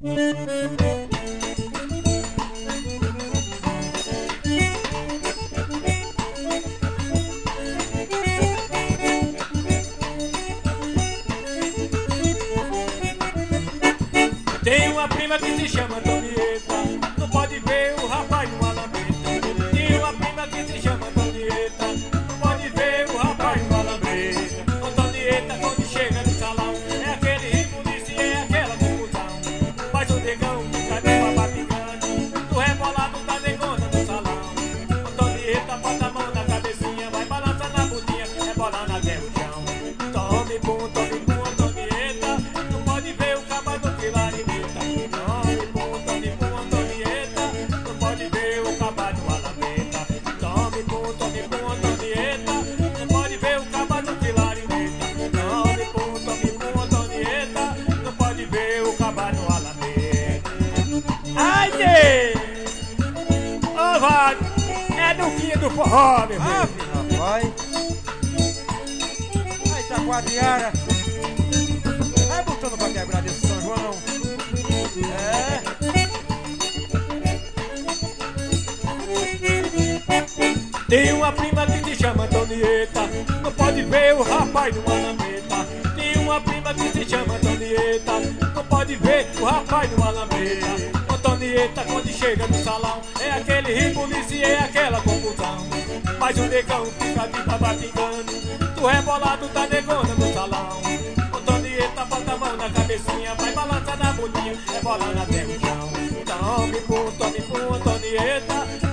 Tem uma prima que se chama Antonieta, não pode ver o rapaz numa lambreta. Tem uma prima que se chama Antonieta, não pode ver o rapaz numa lambreta. Antonieta, quando chega no salão, é aquele ribulice, é aquela confusão. Mas o negão fica de babá pingando, do rebolado da negona no salão. Antonieta bota a mão na cabecinha, vai balançando a bundinha, rebolando até o chão. Tome pum, Antonieta, não pode ver o caba do Quilarinho. É do fim do forró, meu filho. Rapaz. Aí tá quadriara. Vai botando pra quebrar desse São João. Tem uma prima que se chama Antonieta, não pode ver o rapaz numa lambreta. Tem uma prima que se chama Antonieta, não pode ver o rapaz numa lambreta. Antonieta, quando chega no salão, é aquele ribulice, é aquela confusão. Mas o negão fica de babá pingando, do rebolado da negona no salão. Antonieta bota a mão na cabecinha, vai balançando a bundinha, rebolando até o chão. Tome pum, Antonieta,